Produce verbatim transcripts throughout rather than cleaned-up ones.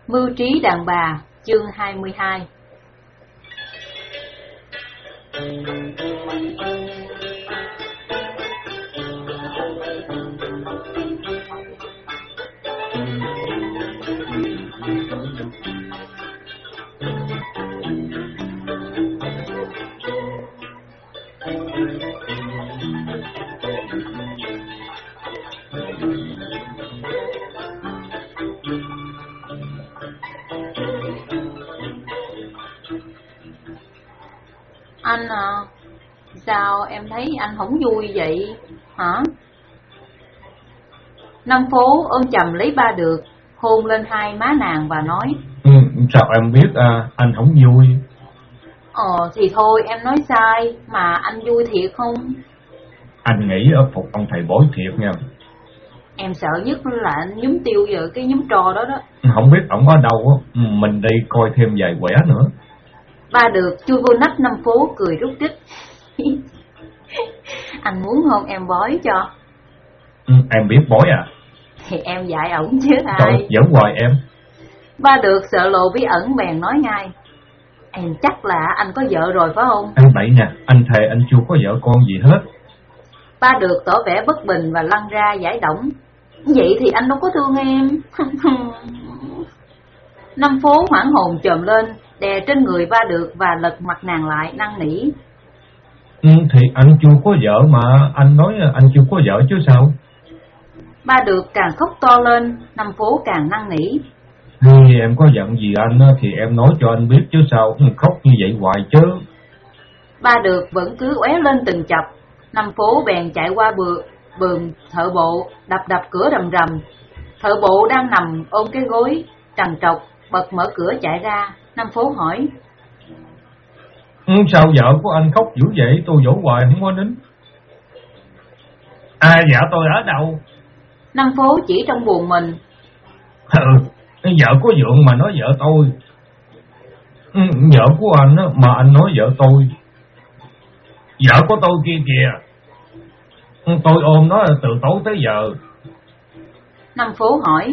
Mưu trí đàn bà, chương hai mươi hai. Anh à, sao em thấy anh không vui vậy hả? Năm Phố ôm chầm lấy Ba Được, hôn lên hai má nàng và nói: ừ, Sao em biết à, anh không vui? Ờ thì thôi em nói sai, mà anh vui thiệt không? Anh nghĩ ở phục ông thầy bói thiệt nha. Em sợ nhất là anh nhúm tiêu vào cái nhúm trò đó đó. Không biết ổng ở đâu, mình đi coi thêm vài quẻ nữa. Ba Được chui vô nách Năm Phố cười rút rít. Anh muốn hôn em bói cho? ừ, Em biết bói à? Thì em dạy ổng chứ ai. Trời, giỡn hoài em. Ba Được sợ lộ bí ẩn bèn nói ngay: Em chắc là anh có vợ rồi phải không? Anh bậy nè, anh thề anh chưa có vợ con gì hết. Ba Được tỏ vẻ bất bình và lăn ra giải động: Vậy thì anh đâu có thương em. Năm Phố hoảng hồn chồm lên, đè trên người Ba Được và lật mặt nàng lại năn nỉ: ừ, Thì anh chưa có vợ mà, anh nói anh chưa có vợ chứ sao? Ba Được càng khóc to lên, Năm Phố càng năn nỉ: Thì em có giận gì anh thì em nói cho anh biết chứ sao khóc như vậy hoài chứ. Ba Được vẫn cứ oé lên từng chập. Năm Phố bèn chạy qua bừa vườn thợ bộ, đập đập cửa rầm rầm. Thợ bộ đang nằm ôm cái gối trằn trọc bật mở cửa chạy ra. Năm Phố hỏi: ừ, Sao vợ của anh khóc dữ vậy? Tôi dỗ hoài không có nín. À, vợ tôi ở đâu? Năm Phố chỉ trong buồng mình: Ừ, vợ của Dượng mà nói vợ tôi. ừ, Vợ của anh á, mà anh nói vợ tôi. Vợ của tôi kia kìa. Tôi ôm nó từ tối tới giờ. Năm Phố hỏi: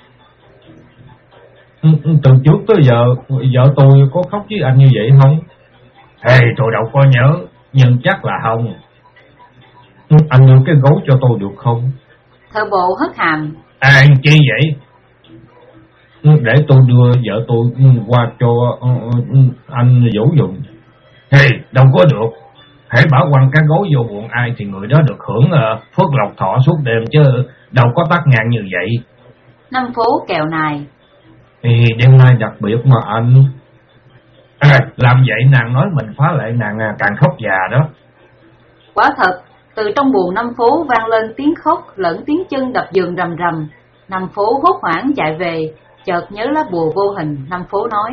Từ trước tới giờ vợ tôi có khóc với anh như vậy không? Ê, tôi đâu có nhớ, nhưng chắc là không. Anh đưa cái gấu cho tôi được không? Thợ bộ hất hàm: À, chi vậy? Để tôi đưa vợ tôi qua cho anh dỗ dùng. Ê, đâu có được. Hãy bảo quăng cái gấu vô bụng ai thì người đó được hưởng uh, phước lộc thọ suốt đêm, chứ đâu có tắc ngang như vậy. Năm Phố kèo nài: Thì đêm nay đặc biệt mà anh. À, làm vậy nàng nói mình phá lệ nàng càng khóc già đó. Quả thật, từ trong buồng Năm Phố vang lên tiếng khóc lẫn tiếng chân đập giường rầm rầm. Năm Phố hốt hoảng chạy về, chợt nhớ lá bùa vô hình. Năm Phố nói: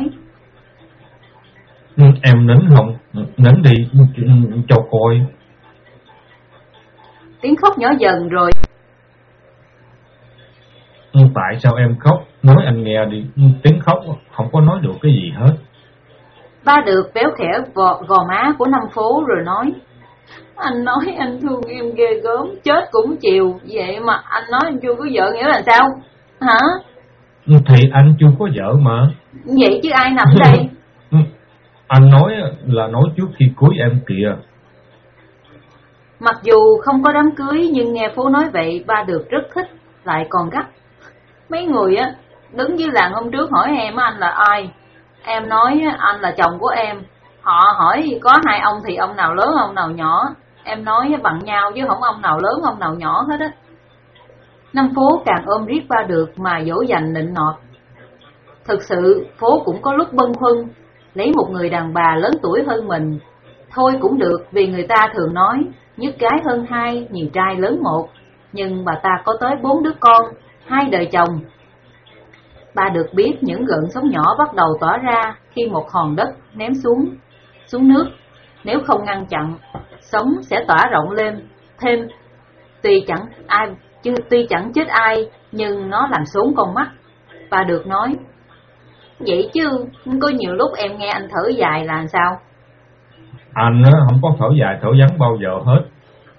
Em nín không? Nín đi cho coi. Tiếng khóc nhỏ dần rồi: Tại sao em khóc? Nói anh nghe đi. Tiếng khóc không có nói được cái gì hết. Ba Được véo khẽ gò, gò má của Năm Phố rồi nói: Anh nói anh thương em ghê gớm, chết cũng chịu. Vậy mà anh nói anh chưa có vợ nghĩa là sao? Hả? Thì anh chưa có vợ mà. Vậy chứ ai nằm đây? Anh nói là nói trước khi cưới em kìa. Mặc dù không có đám cưới, nhưng nghe Phố nói vậy, Ba Được rất thích, lại còn gắt: Mấy người á đứng dưới làng hôm trước hỏi em anh là ai. Em nói anh là chồng của em. Họ hỏi có hai ông thì ông nào lớn ông nào nhỏ. Em nói bằng nhau chứ không ông nào lớn ông nào nhỏ hết á. Năm Phố càng ôm riết Ba Được mà dỗ dành nịnh nọt. Thực sự Phố cũng có lúc bâng khuâng, lấy một người đàn bà lớn tuổi hơn mình thôi cũng được, vì người ta thường nói nhất gái hơn hai, nhiều trai lớn một. Nhưng bà ta có tới bốn đứa con, hai đời chồng. Ba Được biết những gợn sóng nhỏ bắt đầu tỏa ra khi một hòn đất ném xuống xuống nước. Nếu không ngăn chặn, sóng sẽ tỏa rộng lên thêm. Tuy chẳng ai chứ tuy chẳng chết ai, nhưng nó làm xốn con mắt. Ba Được nói: Vậy chứ có nhiều lúc em nghe anh thở dài là sao? Anh không có thở dài thở vắng bao giờ hết.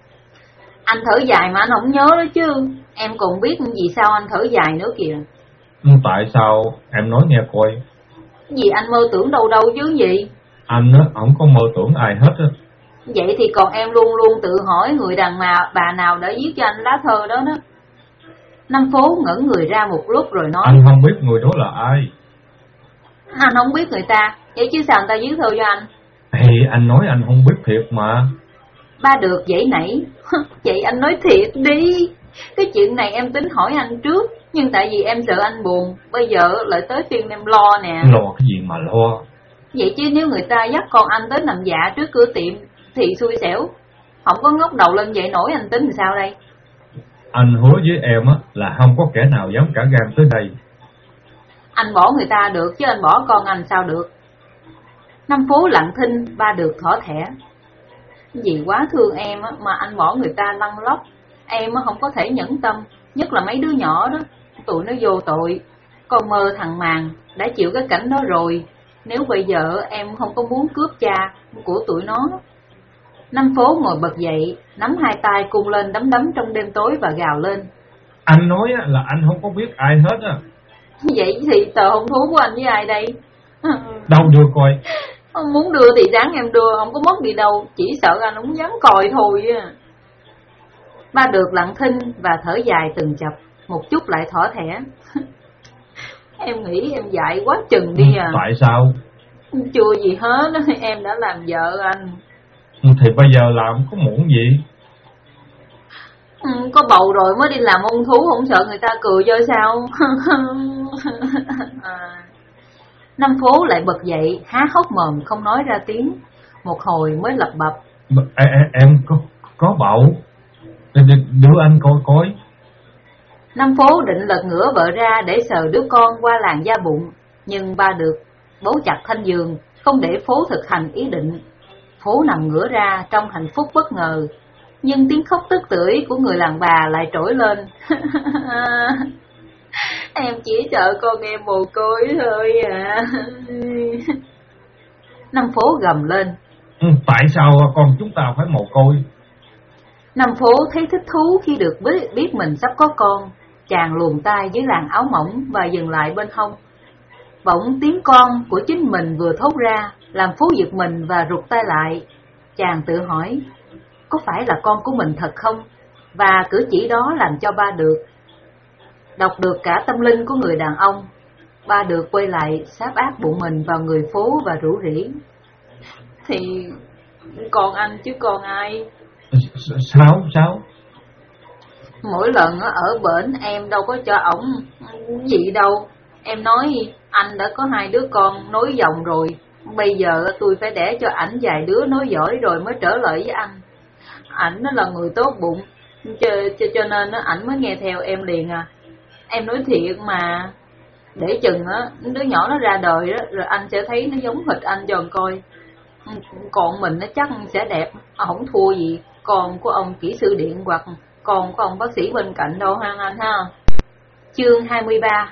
Anh thở dài mà anh không nhớ đó chứ. Em còn biết vì sao anh thở dài nữa kìa. Tại sao? Em nói nghe coi. Gì anh mơ tưởng đâu đâu chứ gì. Anh á, không có mơ tưởng ai hết á. Vậy thì còn em luôn luôn tự hỏi người đàn mà bà nào đã viết cho anh lá thơ đó đó. Năm Phố ngẩn người ra một lúc rồi nói. Anh không biết người đó là ai. Anh không biết người ta, vậy chứ sao người ta viết thơ cho anh? Thì anh nói anh không biết thiệt mà. Ba được dãy nảy. Vậy anh nói thiệt đi. Cái chuyện này em tính hỏi anh trước, nhưng tại vì em sợ anh buồn, bây giờ lại tới phiên em lo nè. Lo cái gì mà lo? Vậy chứ nếu người ta dắt con anh tới nằm dạ trước cửa tiệm thì xui xẻo. Không có ngóc đầu lên dậy nổi, anh tính làm sao đây? Anh hứa với em á là không có kẻ nào dám cả gan tới đây. Anh bỏ người ta được chứ anh bỏ con anh sao được? Năm Phố lặng thinh, Ba được thỏ thẻ. Vì quá thương em á mà anh bỏ người ta lăn lóc. Em á không có thể nhẫn tâm, nhất là mấy đứa nhỏ đó. Tụi nó vô tội. Con mơ thằng Màng đã chịu cái cảnh đó rồi. Nếu bây giờ em không có muốn cướp cha của tụi nó. Năm Phố ngồi bật dậy, nắm hai tay cung lên đấm đấm trong đêm tối và gào lên. Anh nói là anh không có biết ai hết á. Vậy thì tờ hôn thú của anh với ai đây? Đâu đưa coi. Không muốn đưa thì ráng em đưa, không có mất đi đâu. Chỉ sợ anh không dám còi thôi. Ba được lặng thinh và thở dài từng chập, một chút lại thỏ thẻ. Em nghĩ em dại quá chừng đi à. Tại sao? Chưa gì hết, em đã làm vợ anh. Thì bây giờ làm có muộn gì. Ừ, có bầu rồi mới đi làm hôn thú, không sợ người ta cười cho sao? À. Năm Phố lại bật dậy, há hốc mồm không nói ra tiếng. Một hồi mới lặp bập. Em, em có có bầu. Đưa anh coi coi. Năm Phố định lật ngửa vợ ra để sờ đứa con qua làn da bụng, nhưng Ba được bấu chặt thanh giường, không để Phố thực hành ý định. Phố nằm ngửa ra trong hạnh phúc bất ngờ, nhưng tiếng khóc tức tưởi của người đàn bà lại trỗi lên. Em chỉ sợ con em mồ côi thôi à. Năm Phố gầm lên. Tại sao con chúng ta phải mồ côi? Năm Phố thấy thích thú khi được biết, biết mình sắp có con. Chàng luồn tay dưới làn áo mỏng và dừng lại bên hông. Bỗng tiếng con của chính mình vừa thốt ra, làm Phố giật mình và rụt tay lại. Chàng tự hỏi, có phải là con của mình thật không? Và cử chỉ đó làm cho Ba được đọc được cả tâm linh của người đàn ông. Ba được quay lại sáp áp bụng mình vào người Phố và rủ rỉ. Thì con anh chứ con ai? Sao? Sao? Mỗi lần ở bển em đâu có cho ổng gì đâu. Em nói anh đã có hai đứa con nối dòng rồi, bây giờ tôi phải đẻ cho ảnh vài đứa nối dõi rồi mới trở lại với anh. Ảnh là người tốt bụng, cho, cho, cho nên ảnh mới nghe theo em liền à. Em nói thiệt mà, để chừng á đứa nhỏ nó ra đời đó, rồi anh sẽ thấy nó giống hệt anh cho coi. Còn mình nó chắc sẽ đẹp, không thua gì con của ông kỹ sư điện hoặc con của ông bác sĩ bên cạnh đâu ha anh ha. Chương hai mươi ba.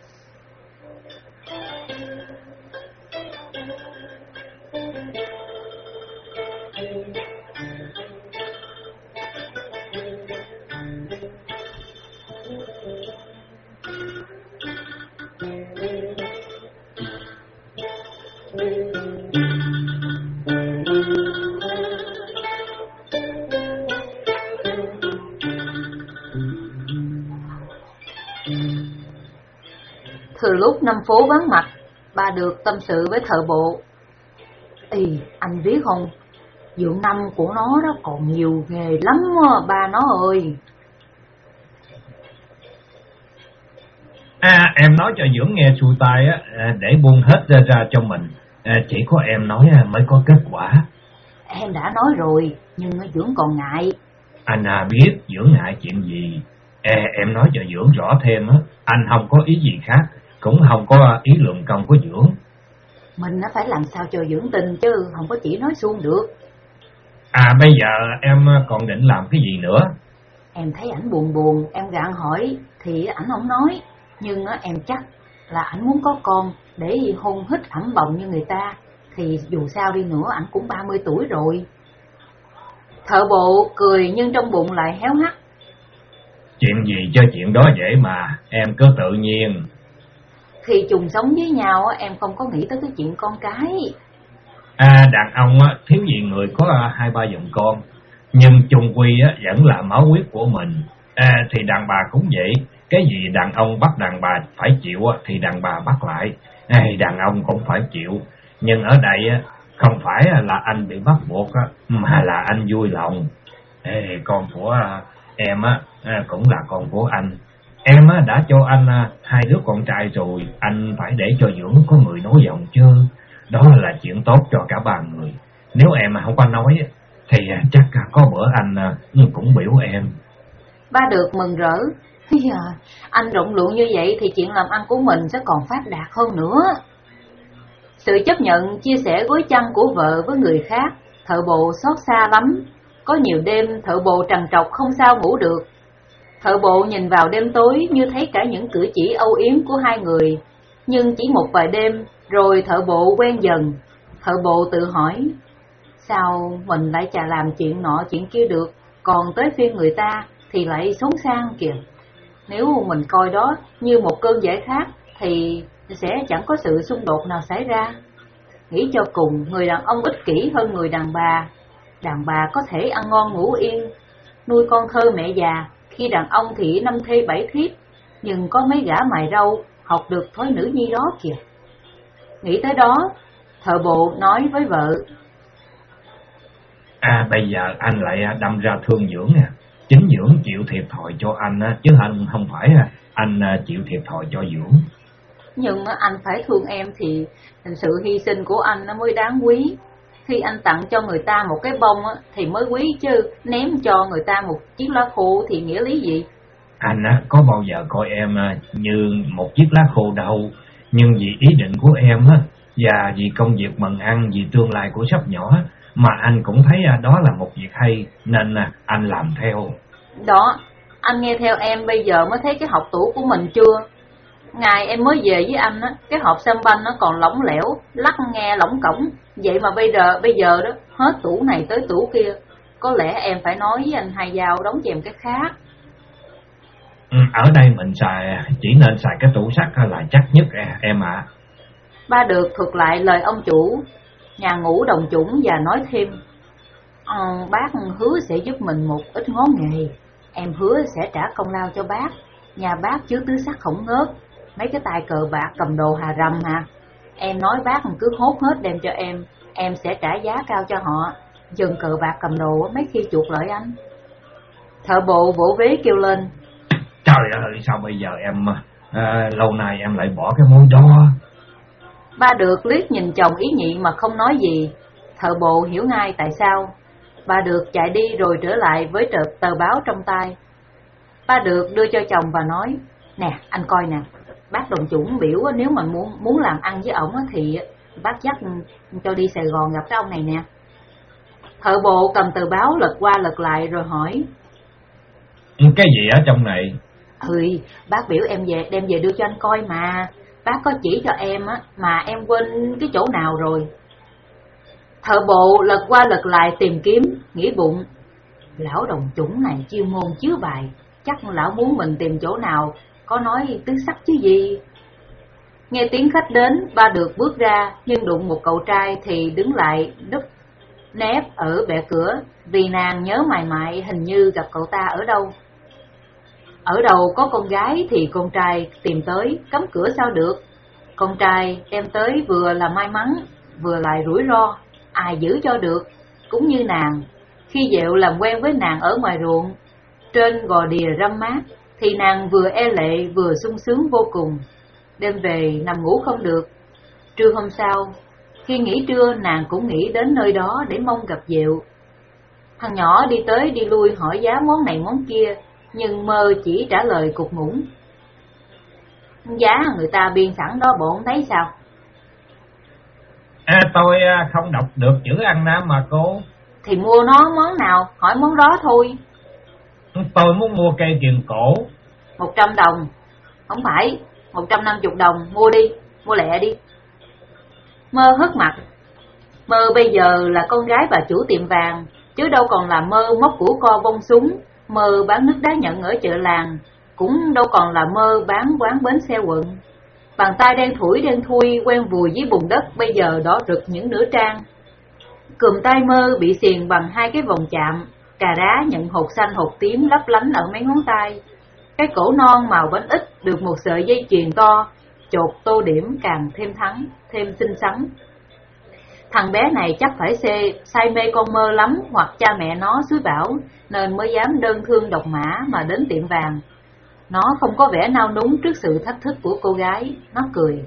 Từ lúc Năm Phố vắng mặt, Ba được tâm sự với thợ bộ. Ì, anh biết không, dưỡng năm của nó đó còn nhiều nghề lắm đó, ba nó ơi. À, em nói cho Dưỡng nghe xuôi tai á, để buông hết ra ra cho mình. À, chỉ có em nói mới có kết quả. Em đã nói rồi, nhưng Dưỡng còn ngại. Anh à biết Dưỡng ngại chuyện gì. À, em nói cho Dưỡng rõ thêm á, anh không có ý gì khác, cũng không có ý lượng công của Dưỡng. Mình phải làm sao cho Dưỡng tin chứ, không có chỉ nói suông được. À bây giờ em còn định làm cái gì nữa? Em thấy ảnh buồn buồn, em gạn hỏi thì ảnh không nói. Nhưng em chắc là ảnh muốn có con để hôn hít ẩm bồng như người ta. Thì dù sao đi nữa ảnh cũng ba mươi tuổi rồi. Thợ bộ cười nhưng trong bụng lại héo hắt. Chuyện gì cho chuyện đó dễ mà, em cứ tự nhiên. Khi chung sống với nhau em không có nghĩ tới cái chuyện con cái. À, đàn ông á, thiếu gì người có hai ba dòng con, nhưng chung quy á, vẫn là máu huyết của mình. À, thì đàn bà cũng vậy, cái gì đàn ông bắt đàn bà phải chịu á, thì đàn bà bắt lại. À, đàn ông cũng phải chịu, nhưng ở đây á, không phải là anh bị bắt buộc á, mà là anh vui lòng. Ê, con của em á cũng là con của anh. Em á đã cho anh hai đứa con trai rồi, anh phải để cho dưỡng có người nối dòng chứ. Đó là chuyện tốt cho cả ba người. Nếu em không có nói thì chắc có bữa anh cũng biểu em. Ba được mừng rỡ. Giờ anh rộng lượng như vậy thì chuyện làm ăn của mình sẽ còn phát đạt hơn nữa. Sự chấp nhận chia sẻ gối chăn của vợ với người khác, thợ bộ xót xa lắm. Có nhiều đêm thợ bộ trằn trọc không sao ngủ được. Thợ bộ nhìn vào đêm tối như thấy cả những cử chỉ âu yếm của hai người. Nhưng chỉ một vài đêm rồi thợ bộ quen dần. Thợ bộ tự hỏi, sao mình lại chả làm chuyện nọ chuyện kia được, còn tới phiên người ta thì lại xốn sang kìa. Nếu mình coi đó như một cơn giải khát thì sẽ chẳng có sự xung đột nào xảy ra. Nghĩ cho cùng, người đàn ông ích kỷ hơn người đàn bà. Đàn bà có thể ăn ngon ngủ yên, nuôi con thơ mẹ già, khi đàn ông thì năm thê bảy thiếp. Nhưng có mấy gã mài râu học được thói nữ nhi đó kìa. Nghĩ tới đó, thợ bộ nói với vợ, À, bây giờ anh lại đâm ra thương Dưỡng nè. Chính Dưỡng chịu thiệt thòi cho anh, chứ anh không phải anh chịu thiệt thòi cho Dưỡng. Nhưng anh phải thương em thì sự hy sinh của anh nó mới đáng quý. Khi anh tặng cho người ta một cái bông thì mới quý chứ, ném cho người ta một chiếc lá khô thì nghĩa lý gì? Anh có bao giờ coi em như một chiếc lá khô đâu. Nhưng vì ý định của em và vì công việc mần ăn, vì tương lai của sắp nhỏ, mà anh cũng thấy đó là một việc hay, nên anh làm theo. Đó, anh nghe theo em bây giờ mới thấy cái hộp tủ của mình chưa? Ngày em mới về với anh á, cái hộp sâm banh nó còn lỏng lẻo, lắc nghe lỏng cổng. Vậy mà bây giờ bây giờ đó, hết tủ này tới tủ kia. Có lẽ em phải nói với anh hai dao đóng chèm cái khác. Ừ, ở đây mình xài chỉ nên xài cái tủ sắt là chắc nhất em ạ. À. Ba được thuật lại lời ông chủ nhà ngũ đồng chủng và nói thêm, ờ, bác hứa sẽ giúp mình một ít ngón nghề. Em hứa sẽ trả công lao cho bác. Nhà bác chứ tứ sắc khổng ngớt, mấy cái tài cờ bạc cầm đồ hà rầm hả? Em nói bác cứ hốt hết đem cho em, em sẽ trả giá cao cho họ. Dừng cờ bạc cầm đồ mấy khi chuộc lợi anh. Thợ bộ vỗ vế kêu lên, trời ơi, sao bây giờ em à, lâu nay em lại bỏ cái mối đó. Ba được liếc nhìn chồng ý nhị mà không nói gì. Thợ bộ hiểu ngay tại sao. Ba được chạy đi rồi trở lại với tờ, tờ báo trong tay. Ba được đưa cho chồng và nói, nè anh coi nè, bác đồng chủng biểu nếu mà muốn muốn làm ăn với ổng thì bác dắt cho đi Sài Gòn gặp cái ông này nè. Thợ bộ cầm tờ báo lật qua lật lại rồi hỏi, cái gì ở trong này? Ừ, bác biểu em về đem về đưa cho anh coi mà. Bác có chỉ cho em á, mà em quên cái chỗ nào rồi. Thợ bộ lật qua lật lại tìm kiếm, nghĩ bụng, lão đồng chủng này chuyên môn chiếu bài, chắc lão muốn mình tìm chỗ nào có nói tứ sắc chứ gì. Nghe tiếng khách đến, ba được bước ra, nhưng đụng một cậu trai thì đứng lại đúp nép ở bệ cửa, vì nàng nhớ mày mại hình như gặp cậu ta ở đâu. Ở đầu có con gái thì con trai tìm tới, cấm cửa sao được. Con trai đem tới vừa là may mắn, vừa lại rủi ro, ai giữ cho được. Cũng như nàng, khi Dẹo làm quen với nàng ở ngoài ruộng, trên gò đìa râm mát, thì nàng vừa e lệ vừa sung sướng vô cùng. Đêm về nằm ngủ không được. Trưa hôm sau, khi nghỉ trưa nàng cũng nghĩ đến nơi đó để mong gặp Dẹo. Thằng nhỏ đi tới đi lui hỏi giá món này món kia, nhưng mơ chỉ trả lời cục ngủng. Giá người ta biên sẵn đó bộ không thấy sao? À, tôi không đọc được chữ ăn Nam mà cô. Thì mua nó món nào, hỏi món đó thôi. Tôi muốn mua cây kiềng cổ. Một trăm đồng. Không phải, một trăm năm mươi đồng, mua đi, mua lẹ đi. Mơ hất mặt. Mơ bây giờ là con gái bà chủ tiệm vàng, chứ đâu còn là mơ móc của co bông súng, mơ bán nước đá nhận ở chợ làng, cũng đâu còn là mơ bán quán bến xe quận. Bàn tay đen thủi đen thui quen vùi dưới bùn đất bây giờ đỏ rực những nửa trang. Cườm tay Mơ bị xiềng bằng hai cái vòng chạm, cà rá nhận hột xanh hột tím lấp lánh ở mấy ngón tay. Cái cổ non màu bánh ít được một sợi dây chuyền to chột tô điểm càng thêm thắng, thêm xinh xắn. Thằng bé này chắc phải xê, say mê con Mơ lắm, hoặc cha mẹ nó xúi bảo nên mới dám đơn thương độc mã mà đến tiệm vàng. Nó không có vẻ nao núng trước sự thách thức của cô gái, nó cười.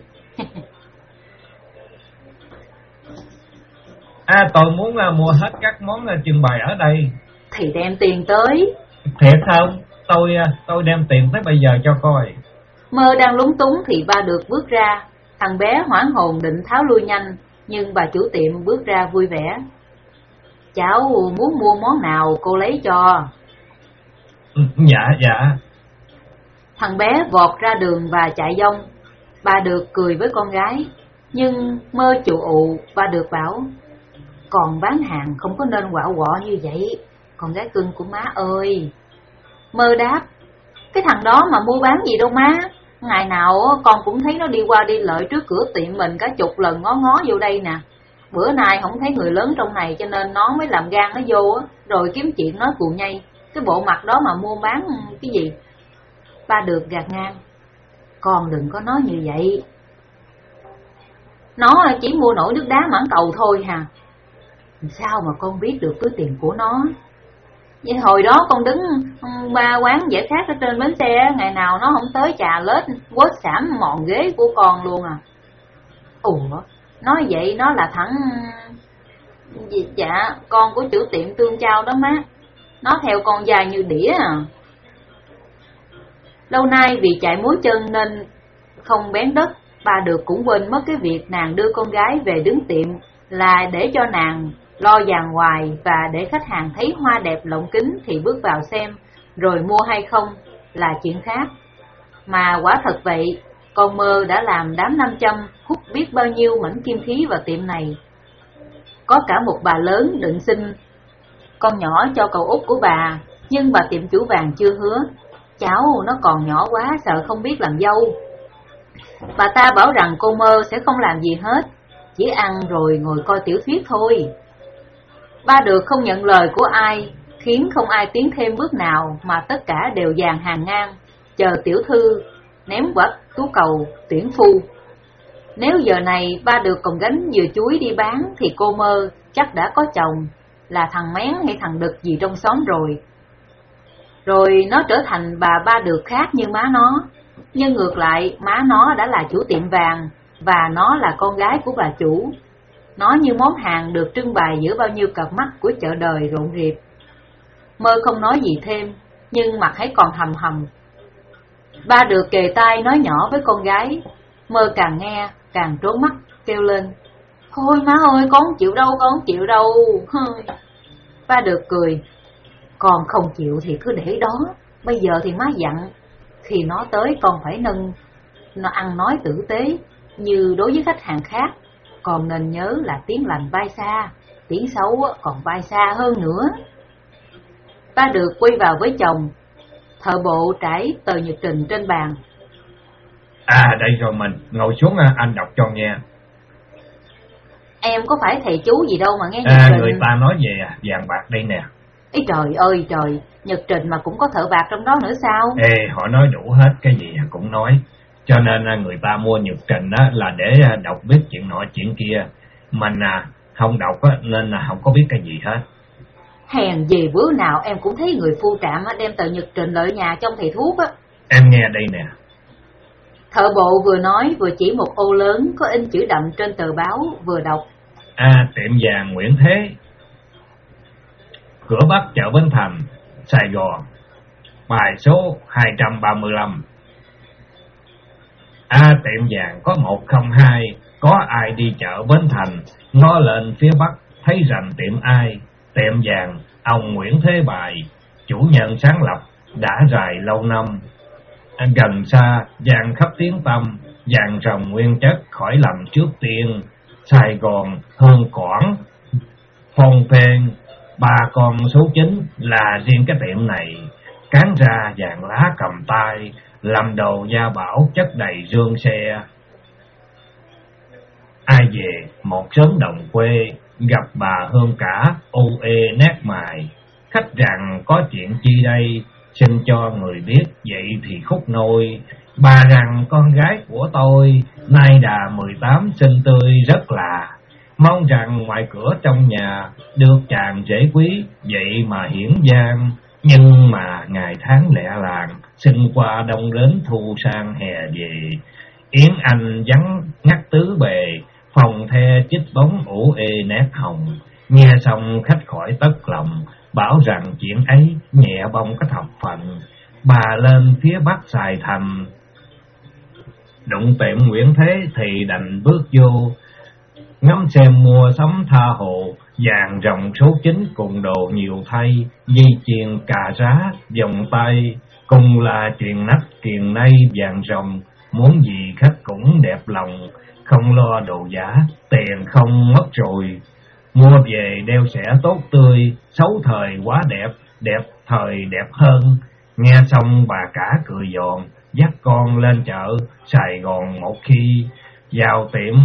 À, tôi muốn uh, mua hết các món uh, trưng bày ở đây. Thì đem tiền tới. Thiệt không? Tôi uh, tôi đem tiền tới bây giờ cho coi. Mơ đang lúng túng thì ba được bước ra. Thằng bé hoảng hồn định tháo lui nhanh, nhưng bà chủ tiệm bước ra vui vẻ. Cháu muốn mua món nào cô lấy cho. Ừ, dạ dạ. Thằng bé vọt ra đường và chạy vông. Bà được cười với con gái, nhưng Mơ chụ ụ. Bà được bảo, còn bán hàng không có nên quạo quọ như vậy, con gái cưng của má ơi. Mơ đáp, cái thằng đó mà mua bán gì đâu má. Ngày nào con cũng thấy nó đi qua đi lại trước cửa tiệm mình cả chục lần ngó ngó vô đây nè. Bữa nay không thấy người lớn trong này cho nên nó mới làm gan nó vô, rồi kiếm chuyện nói cù nhây. Cái bộ mặt đó mà mua bán cái gì. Ba được gạt ngang, con đừng có nói như vậy. Nó chỉ mua nổi nước đá mãn cầu thôi hà. Sao mà con biết được túi tiền của nó? Vậy hồi đó con đứng ba quán giải khát ở trên bến xe, ngày nào nó không tới trà lết quết xảm mòn ghế của con luôn à. Ủa, nói vậy nó là thằng... Dạ, con của chủ tiệm Tương Chao đó má. Nó theo con dài như đĩa à. Lâu nay vì chạy múa chân nên không bén đất, bà được cũng quên mất cái việc nàng đưa con gái về đứng tiệm là để cho nàng lo vàng hoài, và để khách hàng thấy hoa đẹp lộng kính thì bước vào xem, rồi mua hay không là chuyện khác. Mà quả thật vậy, con Mơ đã làm đám nam châm hút biết bao nhiêu mảnh kim khí vào tiệm này. Có cả một bà lớn định xin con nhỏ cho cậu út của bà, nhưng bà tiệm chủ vàng chưa hứa. Cháu nó còn nhỏ quá, sợ không biết làm dâu. Bà ta bảo rằng cô Mơ sẽ không làm gì hết, chỉ ăn rồi ngồi coi tiểu thuyết thôi. Ba được không nhận lời của ai, khiến không ai tiến thêm bước nào, mà tất cả đều dàn hàng ngang, chờ tiểu thư ném quả tú cầu tuyển phu. Nếu giờ này ba được còn gánh dừa chuối đi bán thì cô Mơ chắc đã có chồng, là thằng Mén hay thằng Đực gì trong xóm rồi. Rồi nó trở thành bà Ba Được khác như má nó. Nhưng ngược lại, má nó đã là chủ tiệm vàng, và nó là con gái của bà chủ. Nó như món hàng được trưng bày giữa bao nhiêu cặp mắt của chợ đời rộn rịp. Mơ không nói gì thêm, nhưng mặt ấy còn hầm hầm. Ba Được kề tai nói nhỏ với con gái. Mơ càng nghe, càng trốn mắt, kêu lên, thôi má ơi, con không chịu đâu, con không chịu đâu. Ba Được cười, con không chịu thì cứ để đó, bây giờ thì má dặn, khi nó tới con phải nâng nó ăn nói tử tế như đối với khách hàng khác, còn nên nhớ là tiếng lành bay xa, tiếng xấu còn bay xa hơn nữa. Ba Được quay vào với chồng. Thợ bộ trải tờ nhật trình trên bàn. À đây rồi, mình ngồi xuống, anh đọc cho nghe. Em có phải thầy chú gì đâu mà nghe nhật à, trình. Người ta nói về vàng bạc đây nè. Ý trời ơi trời, nhật trình mà cũng có thợ bạc trong đó nữa sao? Ê, họ nói đủ hết, cái gì cũng nói. Cho nên người ta mua nhật trình á, là để đọc biết chuyện nọ chuyện kia. Mình à, không đọc á, nên là không có biết cái gì hết. Hèn gì bữa nào em cũng thấy người phu trạm đem tờ nhật trình lợi nhà trong thầy thuốc á. Em nghe đây nè. Thợ bộ vừa nói vừa chỉ một ô lớn có in chữ đậm trên tờ báo, vừa đọc. À, tiệm vàng Nguyễn Thế, cửa Bắc chợ Bến Thành, Sài Gòn, bài số hai trăm ba mươi lăm. À, tiệm vàng có một không hai, có ai đi chợ Bến Thành, ngó lên phía Bắc thấy rành tiệm ai. Tiệm vàng ông Nguyễn Thế Bài, chủ nhân sáng lập, đã rài lâu năm. Gần xa vàng khắp tiếng tăm, vàng ròng nguyên chất khỏi lầm trước tiên. Sài Gòn, Hương Quảng, Phnom Penh, ba con số chín là riêng cái tiệm này. Cán ra vàng lá cầm tay, làm đồ gia bảo chất đầy rương xe. về một xóm đồng quê, gặp bà Hương cả u ê nát mài. Khách rằng có chuyện chi đây, xin cho người biết, vậy thì khúc nôi. Bà rằng con gái của tôi nay đà mười tám, xinh tươi rất là, mong rằng ngoài cửa trong nhà được chàng rể quý, vậy mà hiển giang. Nhưng mà ngày tháng lẹ làng, xin qua đông đến thu sang hè về. Yến Anh vắng ngắt tứ bề, phòng the chích bóng ủ ê nét hồng. Nghe xong khách khỏi tất lòng, bảo rằng chuyện ấy nhẹ bông có thập phận. Bà lên phía bắc xài thành, đụng tiệm Nguyễn Thế thì đành bước vô. Ngắm xem mua sắm tha hồ, vàng ròng số chín cùng đồ nhiều thay. Dây chuyền cà rá, vòng tay, cùng là chuyền nách kiền nay vàng ròng. Muốn gì khách cũng đẹp lòng, không lo đồ giả, tiền không mất rồi. Mua về đeo sẽ tốt tươi, xấu thời quá đẹp, đẹp thời đẹp hơn. Nghe xong bà cả cười giòn, dắt con lên chợ Sài Gòn một khi. Vào tiệm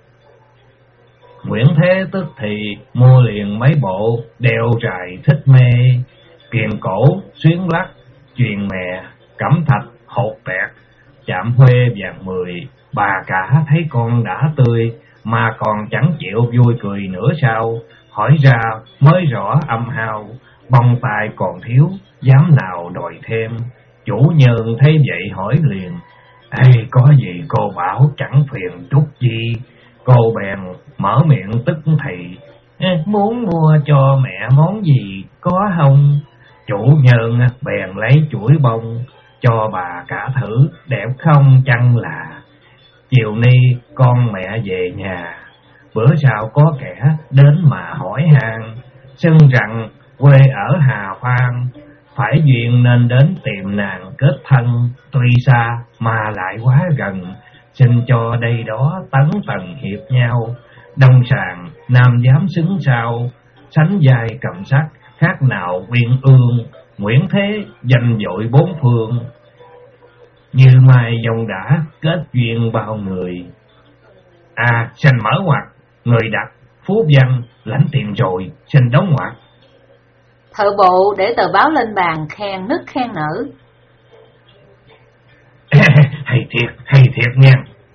Nguyễn Thế tức thì mua liền mấy bộ đeo rài thích mê. Kiềng cổ, xuyến lắc, chuyền mè, cẩm thạch, hột tẹt, chạm huê vàng mười. Bà cả thấy con đã tươi mà còn chẳng chịu vui cười nữa sao. Hỏi ra mới rõ âm hao, bông tai còn thiếu, dám nào đòi thêm. Chủ nhân thấy vậy hỏi liền, ê có gì cô bảo chẳng phiền chút chi. Cô bèn mở miệng tức thì, muốn mua cho mẹ món gì có không? Chủ nhân bèn lấy chuỗi bông cho bà cả thử, đẹp không chăng là. Chiều nay con mẹ về nhà, bữa sau có kẻ đến mà hỏi han, xưng rằng quê ở Hà Phan, phải duyên nên đến tìm nàng kết thân. Tuy xa mà lại quá gần, xin cho đây đó tấn tần hiệp nhau. Đông sàng nam dám xứng sao, sánh vai cầm sắc khác nào uyên ương. Nguyễn Thế danh dội bốn phương, như mai dòng đã kết duyên bao người. À xin mở ngoặt, người đặt phú văn lãnh tiền rồi, xin đóng ngoặt. Thợ bộ để tờ báo lên bàn, khen nức khen nở. Hay thiệt, hay thiệt nha.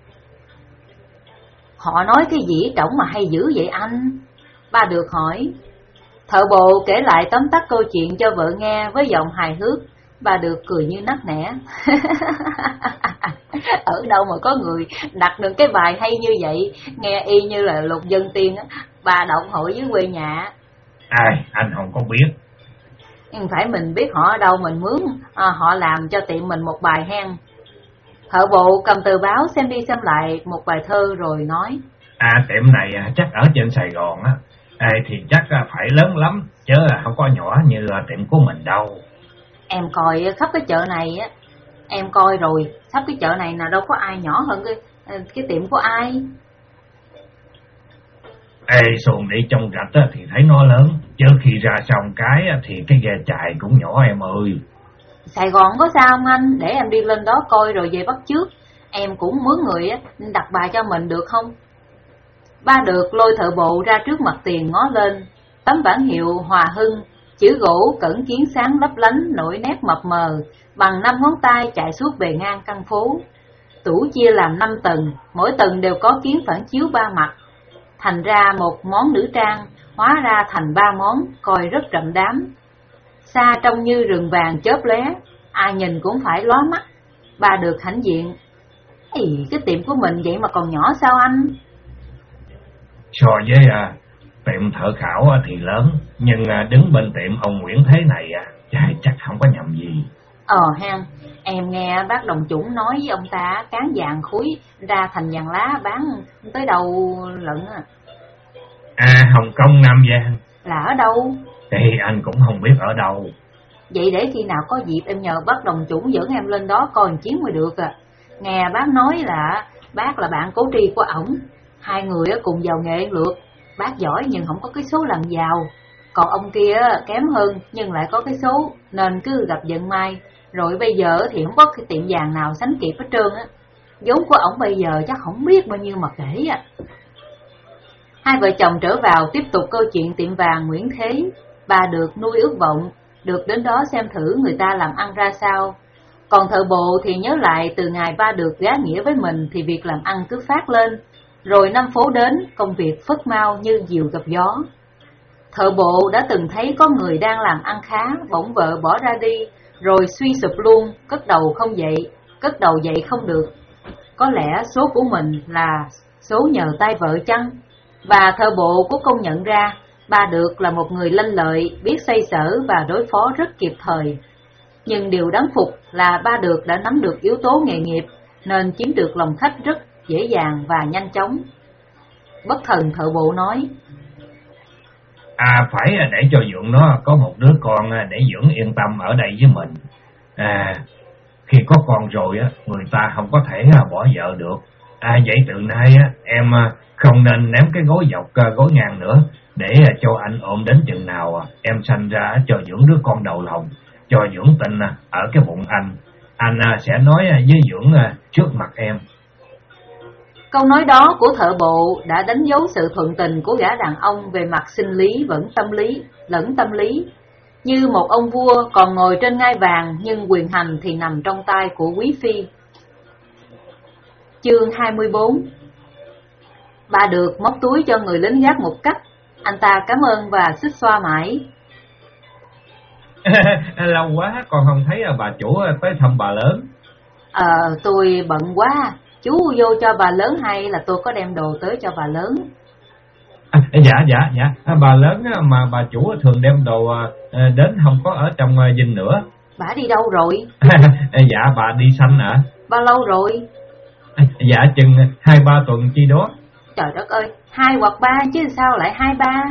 Họ nói cái gì trọng mà hay dữ vậy anh? Ba được hỏi. Thợ bộ kể lại tóm tắt câu chuyện cho vợ nghe với giọng hài hước. Ba được cười như nắc nẻ. Ở đâu mà có người đặt được cái bài hay như vậy, nghe y như là Lục Dân Tiên á. Bà động hội với quê nhà. Ai, anh không có biết. Nhưng phải mình biết họ ở đâu mình mướn à, họ làm cho tiệm mình một bài hen. Thợ bộ cầm tờ báo xem đi xem lại một bài thơ rồi nói. À tiệm này chắc ở trên Sài Gòn á, à, thì chắc phải lớn lắm, chứ không có nhỏ như tiệm của mình đâu. Em coi khắp cái chợ này á, em coi rồi, khắp cái chợ này nào đâu có ai nhỏ hơn cái, cái tiệm của ai. Ê, xuồng đi trong gạch á, thì thấy nó lớn, chứ khi ra xong cái thì cái ghe chài cũng nhỏ em ơi. Sài Gòn có sao không anh? Để em đi lên đó coi rồi về bắt chước. Em cũng mướn người đặt bài cho mình được không? Ba được lôi thợ bộ ra trước mặt tiền ngó lên. Tấm bản hiệu Hòa Hưng, chữ gỗ cẩn kiến sáng lấp lánh nổi nét mập mờ, bằng năm ngón tay chạy suốt bề ngang căn phố. Tủ chia làm năm tầng, mỗi tầng đều có kiến phản chiếu ba mặt. Thành ra một món nữ trang, hóa ra thành ba món, coi rất đậm đám. Xa trông như rừng vàng chớp lóe, ai nhìn cũng phải lóa mắt. Ba được hãnh diện. Ê, cái tiệm của mình vậy mà còn nhỏ sao anh? So với à, tiệm thợ khảo thì lớn, nhưng à, đứng bên tiệm ông Nguyễn Thế này à, chắc không có nhầm gì. Ờ ha, em nghe bác đồng chủng nói với ông ta cán vàng khối ra thành vàng lá bán tới đâu lận à. À, Hồng Kông Nam Giang. Là ở đâu? Thì anh cũng không biết ở đâu. Vậy để khi nào có dịp em nhờ bác đồng chủng dẫn em lên đó coi một chuyến mới được à. Nghe bác nói là bác là bạn cố tri của ổng, hai người cùng giàu nghề lượt. Bác giỏi nhưng không có cái số lần giàu, còn ông kia kém hơn nhưng lại có cái số, nên cứ gặp vận may. Rồi bây giờ thì không có cái tiệm vàng nào sánh kịp hết trơn á. Vốn của ổng bây giờ chắc không biết bao nhiêu mà kể à. Hai vợ chồng trở vào tiếp tục câu chuyện tiệm vàng Nguyễn Thế. Bà được nuôi ước vọng, được đến đó xem thử người ta làm ăn ra sao. Còn thợ bộ thì nhớ lại từ ngày ba được gá nghĩa với mình thì việc làm ăn cứ phát lên. Rồi năm phố đến, công việc phất mau như diều gặp gió. Thợ bộ đã từng thấy có người đang làm ăn khá, bỗng vợ bỏ ra đi, rồi suy sụp luôn, cất đầu không dậy, cất đầu dậy không được. Có lẽ số của mình là số nhờ tay vợ chăng? Và thợ bộ cũng công nhận ra, ba được là một người lanh lợi, biết xoay sở và đối phó rất kịp thời. Nhưng điều đáng phục là ba được đã nắm được yếu tố nghề nghiệp, nên chiếm được lòng khách rất dễ dàng và nhanh chóng. Bất thần thợ bộ nói: À, phải để cho Dượng nó có một đứa con để Dượng yên tâm ở đây với mình. À, khi có con rồi á, người ta không có thể bỏ vợ được. À, vậy từ nay á, em không nên ném cái gối dọc gối ngang nữa, để cho anh ôm đến chừng nào em sanh ra cho Dượng đứa con đầu lòng, cho Dượng tình ở cái bụng anh. Anh sẽ nói với Dượng trước mặt em. Câu nói đó của thợ bộ đã đánh dấu sự thuận tình của gã đàn ông về mặt sinh lý vẫn tâm lý, lẫn tâm lý. Như một ông vua còn ngồi trên ngai vàng, nhưng quyền hành thì nằm trong tay của quý phi. Chương hai mươi bốn. Bà được móc túi cho người lính gác một cách. Anh ta cảm ơn và xích xoa mãi. Lâu quá còn không thấy bà chủ tới thăm bà lớn. Ờ, tôi bận quá. Chú vô cho bà lớn hay là tôi có đem đồ tới cho bà lớn? À, dạ dạ dạ bà lớn mà bà chủ thường đem đồ đến không có ở trong dinh nữa. Bà đi đâu rồi? Dạ bà đi sanh ạ. À? Bao lâu rồi? Dạ chừng hai ba tuần chi đó. Trời đất ơi, hai hoặc ba chứ sao lại hai ba?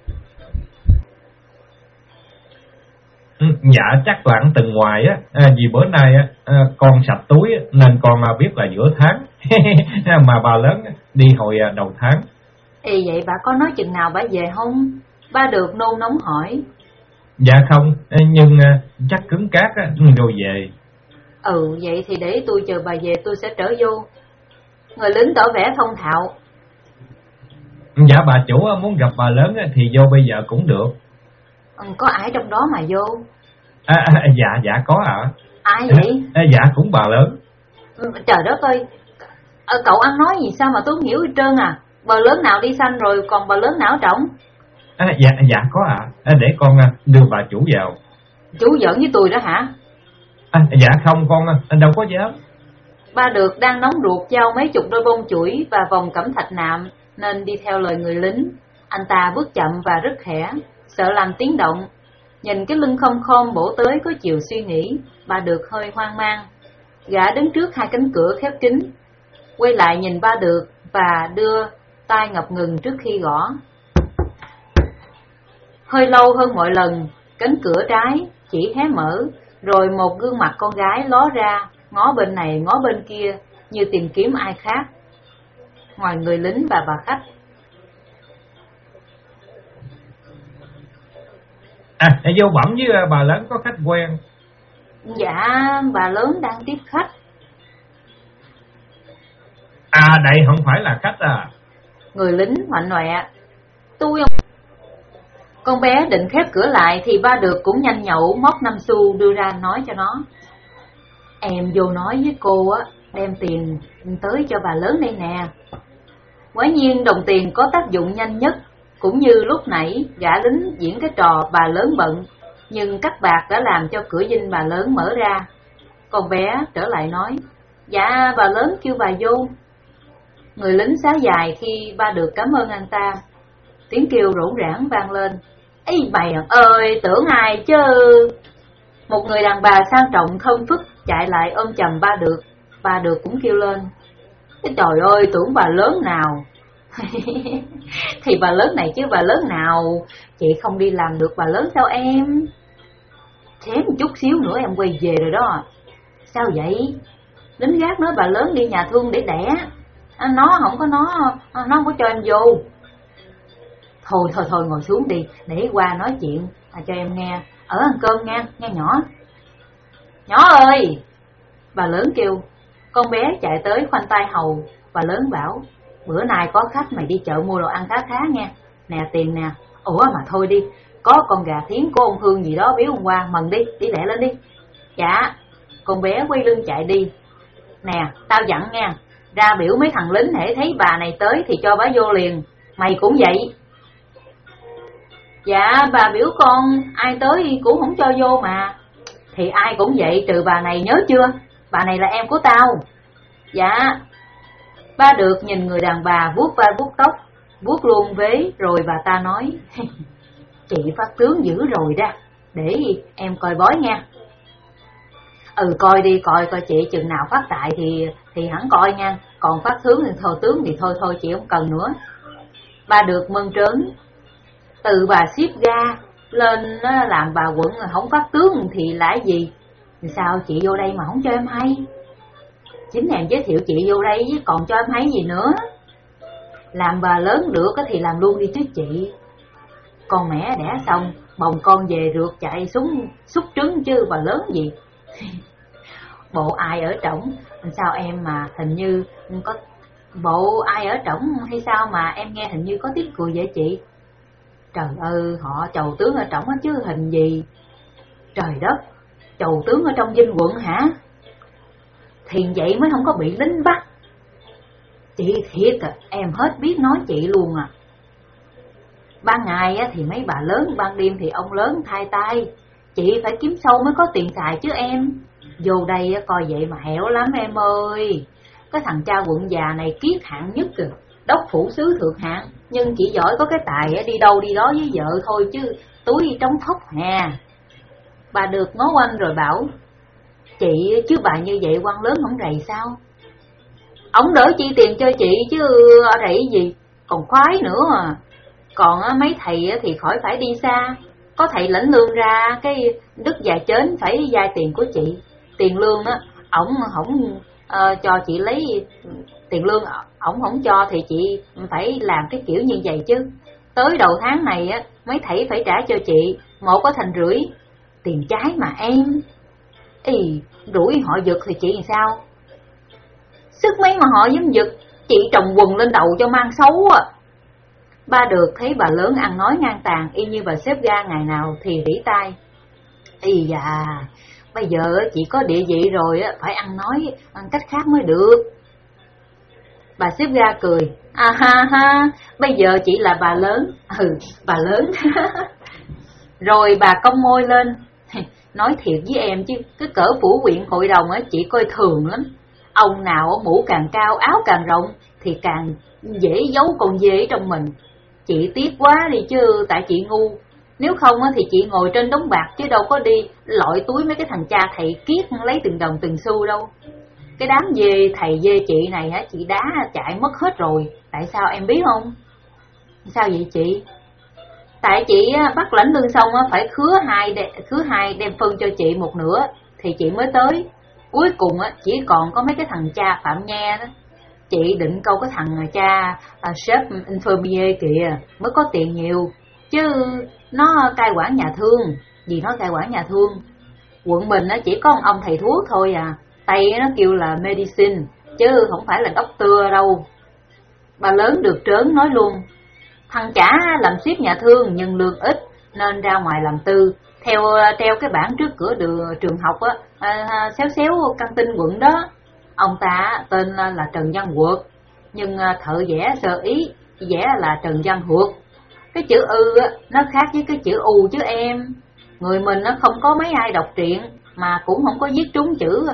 Dạ chắc là từng ngoài á, à, vì bữa nay á à, con sạch túi á, nên con biết là giữa tháng. Mà bà lớn đi hồi đầu tháng. Ê, vậy bà có nói chừng nào bà về không? Ba được nôn nóng hỏi. Dạ không, nhưng chắc cứng cát á, rồi về. Ừ, vậy thì để tôi chờ bà về tôi sẽ trở vô. Người lính tỏ vẻ thông thạo. Dạ bà chủ muốn gặp bà lớn thì vô bây giờ cũng được. Ừ, có ai trong đó mà vô? À, à, dạ dạ có ạ. À. Ai vậy? À, dạ cũng bà lớn. Ừ, trời đất ơi, à, cậu ăn nói gì sao mà tôi không hiểu hết trơn à? Bà lớn nào đi sanh rồi còn bà lớn nào trọng? À, dạ dạ có ạ. À. Để con đưa bà chủ vào. Chú giỡn với tôi đó hả? À, dạ không con đâu có dám. Ba được đang nóng ruột giao mấy chục đôi bông chuỗi và vòng cẩm thạch nạm nên đi theo lời người lính. Anh ta bước chậm và rất khẽ, sợ làm tiếng động. Nhìn cái lưng không khom bổ tới có chiều suy nghĩ, ba được hơi hoang mang. Gã đứng trước hai cánh cửa khép kín, quay lại nhìn ba được và đưa tay ngập ngừng trước khi gõ. Hơi lâu hơn mọi lần, cánh cửa trái chỉ hé mở, rồi một gương mặt con gái ló ra, ngó bên này ngó bên kia như tìm kiếm ai khác ngoài người lính và bà khách. À, vô bẩm với bà lớn có khách quen. Dạ, bà lớn đang tiếp khách. À, đây không phải là khách à? Người lính hoạnh hoẹ. Tôi Con bé định khép cửa lại thì ba được cũng nhanh nhậu móc năm xu đưa ra nói cho nó. Em vô nói với cô á, đem tiền tới cho bà lớn đây nè. Quả nhiên đồng tiền có tác dụng nhanh nhất. Cũng như lúc nãy gã lính diễn cái trò bà lớn bận, nhưng cắt bạc đã làm cho cửa dinh bà lớn mở ra. Con bé trở lại nói: Dạ bà lớn kêu bà vô. Người lính xá dài khi ba được cảm ơn anh ta. Tiếng kêu rỗn rãng vang lên: Ê mày ơi, tưởng ai chứ. Một người đàn bà sang trọng thơm phức chạy lại ôm chầm ba được. Ba được cũng kêu lên: Trời ơi, tưởng bà lớn nào. Thì bà lớn này chứ bà lớn nào. Chị không đi làm được bà lớn sao em? Xém một chút xíu nữa em quay về rồi đó. Sao vậy? Lính gác nói bà lớn đi nhà thương để đẻ. Nó không có nó Nó không có cho em vô. Thôi thôi thôi ngồi xuống đi, để qua nói chuyện à, cho em nghe. Ở ăn cơm nghe, nghe nhỏ. Nhỏ ơi! Bà lớn kêu. Con bé chạy tới khoanh tay hầu. Bà lớn bảo: bữa nay có khách mày đi chợ mua đồ ăn khá khá nha. Nè tiền nè. Ủa mà thôi đi, có con gà thiến của ông Hương gì đó biếu hôm qua, mần đi, đi lẹ lên đi. Dạ. Con bé quay lưng chạy đi. Nè, tao dặn nha, ra biểu mấy thằng lính hễ thấy bà này tới thì cho bà vô liền. Mày cũng vậy. Dạ, bà biểu con ai tới cũng không cho vô mà. Thì ai cũng vậy trừ bà này, nhớ chưa? Bà này là em của tao. Dạ. Ba được nhìn người đàn bà vuốt vai vuốt tóc, vuốt luôn vế, rồi bà ta nói: chị phát tướng dữ rồi đó, để em coi bói nha. Ừ, coi đi, coi coi chị chừng nào phát tại thì thì hẳn coi nha. Còn phát tướng thì thôi, tướng thì thôi thôi chị không cần nữa. Ba được mơn trớn. Từ bà ship ga lên làm bà quận không phát tướng thì là gì? Sao chị vô đây mà không cho em hay? Chính em giới thiệu chị vô đây còn cho em hay gì nữa. Làm bà lớn được thì làm luôn đi chứ chị. Con mẹ đẻ xong bồng con về rượt chạy súng xúc trứng chứ bà lớn gì. Bộ ai ở trỏng sao em mà hình như có bộ ai ở trỏng hay sao mà em nghe hình như có tiếng cười vậy chị? Trời ơi, họ chầu tướng ở trỏng chứ hình gì. Trời đất, chầu tướng ở trong dinh quận hả? Thì vậy mới không có bị lính bắt. Chị thiệt à, em hết biết nói chị luôn à. Ban ngày thì mấy bà lớn, ban đêm thì ông lớn thay tay. Chị phải kiếm sâu mới có tiền xài chứ em. Vô đây coi vậy mà hẻo lắm em ơi. Cái thằng cha quận già này kiết hạng nhất kìa, đốc phủ sứ thượng hạng. Nhưng chỉ giỏi có cái tài đi đâu đi đó với vợ thôi chứ túi trống thóc hà. Bà được ngó quanh rồi bảo: chị chứ bà như vậy quan lớn không rầy sao? Ông đỡ chi tiền cho chị chứ rầy gì, còn khoái nữa à. Còn mấy thầy thì khỏi phải đi xa. Có thầy lãnh lương ra cái đức già chến phải vay tiền của chị. Tiền lương á, ổng không uh, cho chị lấy tiền lương, ổng không cho thì chị phải làm cái kiểu như vậy chứ. Tới đầu tháng này á, mấy thầy phải trả cho chị một có thành rưỡi tiền trái mà em. Ý, đuổi họ giật thì chị làm sao? Sức mấy mà họ dám giật, chị trồng quần lên đầu cho mang xấu à. Ba được thấy bà lớn ăn nói ngang tàn y như bà xếp ga ngày nào thì rỉ tai. Ý da, bây giờ chị có địa vị rồi phải ăn nói cách khác mới được. Bà xếp ga cười. À ha ha, bây giờ chị là bà lớn. Ừ, bà lớn. Rồi bà cong môi lên. Nói thiệt với em chứ, cái cỡ phủ huyện hội đồng á chị coi thường lắm. Ông nào mũ càng cao áo càng rộng thì càng dễ giấu con dê trong mình. Chị tiếc quá đi chứ tại chị ngu. Nếu không thì chị ngồi trên đống bạc chứ đâu có đi lọi túi mấy cái thằng cha thầy kiết lấy từng đồng từng xu đâu. Cái đám dê thầy dê chị này hả, chị đá chạy mất hết rồi. Tại sao em biết không? Sao vậy chị? Tại chị bắt lãnh lương xong phải khứa hai khứa hai đem phân cho chị một nửa thì chị mới tới. Cuối cùng chỉ còn có mấy cái thằng cha Phạm Nha đó. Chị định câu cái thằng cha uh, chef infirmier kìa mới có tiền nhiều, chứ nó cai quản nhà thương. Vì nó cai quản nhà thương. Quận mình chỉ có ông thầy thuốc thôi à. Tây nó kêu là medicine chứ không phải là doctor đâu. Bà lớn được trớn nói luôn. Thằng chả làm ship nhà thương nhưng lương ít nên ra ngoài làm tư. Theo treo cái bảng trước cửa đường, trường học á, à, xéo xéo căng tin quận đó. Ông ta tên là Trần Văn Huật, nhưng thợ vẽ sơ ý vẽ là Trần Văn Huật. Cái chữ ư á, nó khác với cái chữ u chứ em. Người mình nó không có mấy ai đọc truyện mà cũng không có viết trúng chữ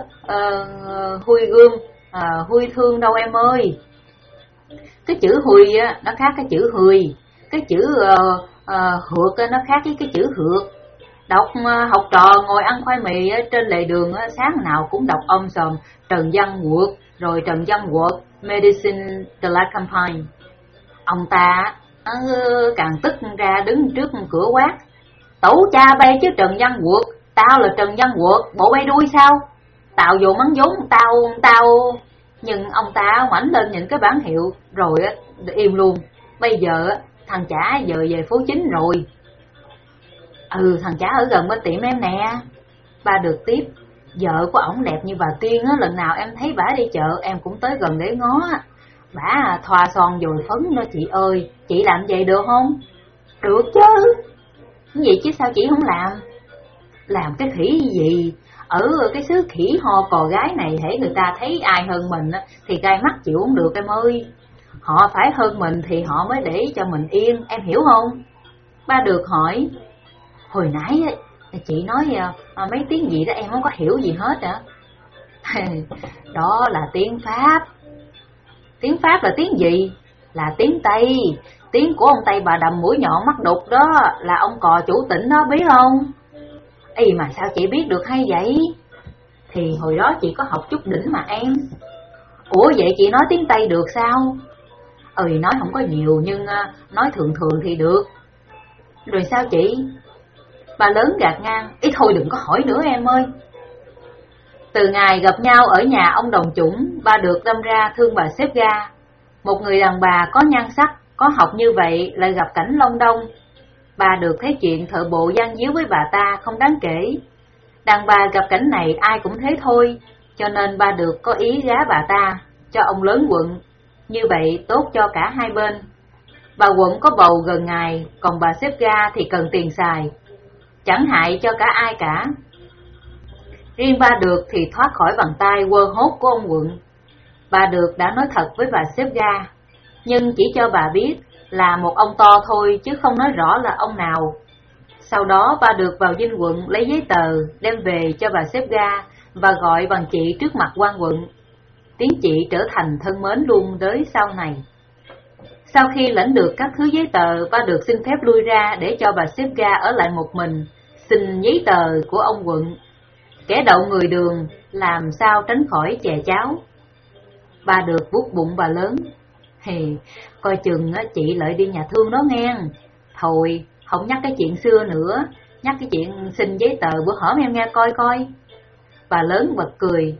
uh, hui gươm, uh, hui thương đâu em ơi. Cái chữ hui á, nó khác cái chữ hười. Cái chữ uh, uh, hược á, nó khác với cái chữ hược. Đọc uh, học trò ngồi ăn khoai mì á, trên lề đường á, sáng nào cũng đọc om sòm Trần Văn Huật, rồi Trần Văn Huật, Medicine de la Campagne. Ông ta uh, càng tức ra đứng trước cửa quát. Tẩu cha bay chứ Trần Văn Huật, tao là Trần Văn Huật, bộ bay đuôi sao? Tao vô mắng vốn, tao, tao... Nhưng ông ta ngoảnh lên nhìn cái bản hiệu, rồi á, im luôn. Bây giờ thằng chả giờ về phố chính rồi. Ừ, thằng chả ở gần bên tiệm em nè. Ba được tiếp. Vợ của ổng đẹp như bà Tiên á, lần nào em thấy bả đi chợ em cũng tới gần để ngó. Bả thoa son dồi phấn đó chị ơi, chị làm vậy được không? Được chứ. Vậy chứ sao chị không làm? Làm cái khỉ gì? Ở cái xứ khỉ ho cò gái này, hễ người ta thấy ai hơn mình thì gai mắt chịu không được em ơi. Họ phải hơn mình thì họ mới để cho mình yên, em hiểu không? Ba Được hỏi. Hồi nãy chị nói à, mấy tiếng gì đó em không có hiểu gì hết hả? Đó là tiếng Pháp. Tiếng Pháp là tiếng gì? Là tiếng Tây. Tiếng của ông Tây bà đầm mũi nhọn mắt đục đó, là ông cò chủ tỉnh đó, biết không? Ê mà sao chị biết được hay vậy? Thì hồi đó chị có học chút đỉnh mà em. Ủa vậy chị nói tiếng Tây được sao? Ừ, nói không có nhiều nhưng nói thường thường thì được. Rồi sao chị? Bà lớn gạt ngang. Ý thôi đừng có hỏi nữa em ơi. Từ ngày gặp nhau ở nhà ông Đồng Chủng, Ba Được đâm ra thương bà xếp ga. Một người đàn bà có nhan sắc, có học như vậy lại gặp cảnh long đong. Ba Được thấy chuyện thợ bộ gian díu với bà ta không đáng kể. Đàn bà gặp cảnh này ai cũng thế thôi, cho nên Ba Được có ý gá bà ta cho ông lớn quận. Như vậy tốt cho cả hai bên. Bà quận có bầu gần ngày, còn bà xếp ga thì cần tiền xài, chẳng hại cho cả ai cả. Riêng Ba Được thì thoát khỏi bàn tay quơ hốt của ông quận. Ba Được đã nói thật với bà xếp ga, nhưng chỉ cho bà biết là một ông to thôi chứ không nói rõ là ông nào. Sau đó Ba Được vào dinh quận lấy giấy tờ đem về cho bà xếp ga và gọi bằng chị trước mặt quan quận. Tiếng chị trở thành thân mến luôn tới sau này. Sau khi lãnh được các thứ giấy tờ, Ba Được xin phép lui ra để cho bà xếp ga ở lại một mình, xin giấy tờ của ông quận. Kẻ đậu người đường làm sao tránh khỏi chè cháo. Ba Được vuốt bụng bà lớn. Hì, coi chừng chị lại đi nhà thương đó nghe. Thôi, không nhắc cái chuyện xưa nữa, nhắc cái chuyện xin giấy tờ bữa hổm em nghe coi coi. Bà lớn bật cười.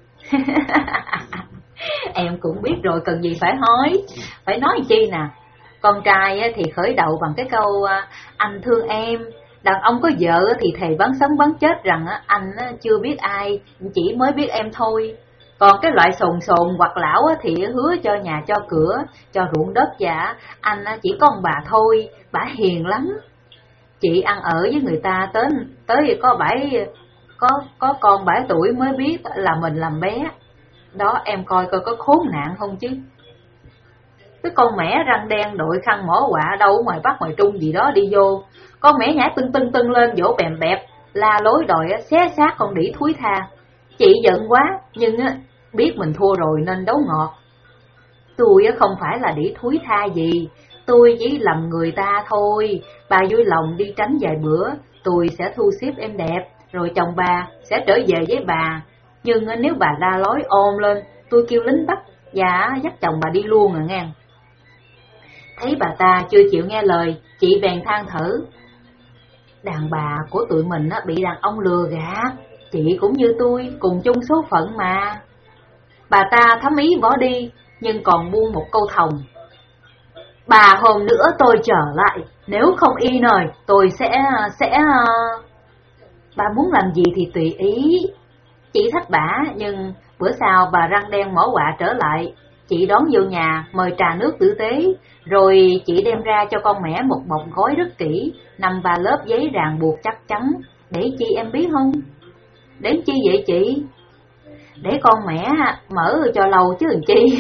Em cũng biết rồi, cần gì phải hỏi. Phải nói chi nè. Con trai thì khởi đầu bằng cái câu anh thương em. Đàn ông có vợ thì thề bán sống bán chết rằng anh chưa biết ai, chỉ mới biết em thôi. Còn cái loại sồn sồn hoặc lão thì hứa cho nhà cho cửa, cho ruộng đất và anh chỉ có ông bà thôi, bả hiền lắm. Chị ăn ở với người ta tới tới có bảy có có con bảy tuổi mới biết là mình làm bé. Đó em coi coi có khốn nạn không chứ. Cái con mẻ răng đen đội khăn mỏ quạ đâu ngoài Bắc ngoài Trung gì đó đi vô, con mẻ nhảy tưng tưng tưng lên vỗ bèm bẹp, la lối đòi xé xác con đĩ thúi tha. Chị giận quá nhưng biết mình thua rồi nên đấu ngọt. Tôi không phải là đĩ thúi tha gì, tôi chỉ lầm người ta thôi. Bà vui lòng đi tránh vài bữa, tôi sẽ thu xếp em đẹp, rồi chồng bà sẽ trở về với bà. Nhưng nếu bà la lối ôm lên, tôi kêu lính bắt và dắt chồng bà đi luôn à nghe. Thấy bà ta chưa chịu nghe lời, chị bèn than thở. Đàn bà của tụi mình bị đàn ông lừa gạt, chị cũng như tôi, cùng chung số phận mà. Bà ta thấm ý bỏ đi, nhưng còn buông một câu thòng. Bà hôm nữa tôi trở lại, nếu không y nời, tôi sẽ... sẽ... Bà muốn làm gì thì tùy ý. Chị thách bả, nhưng bữa sau bà răng đen mỏ quạ trở lại. Chị đón vô nhà, mời trà nước tử tế, rồi chị đem ra cho con mẻ một bọc gói rất kỹ, năm ba lớp giấy ràng buộc chắc chắn. Để chi em biết không? Để chi vậy chị? Để con mẻ mở cho lâu chứ làm chi.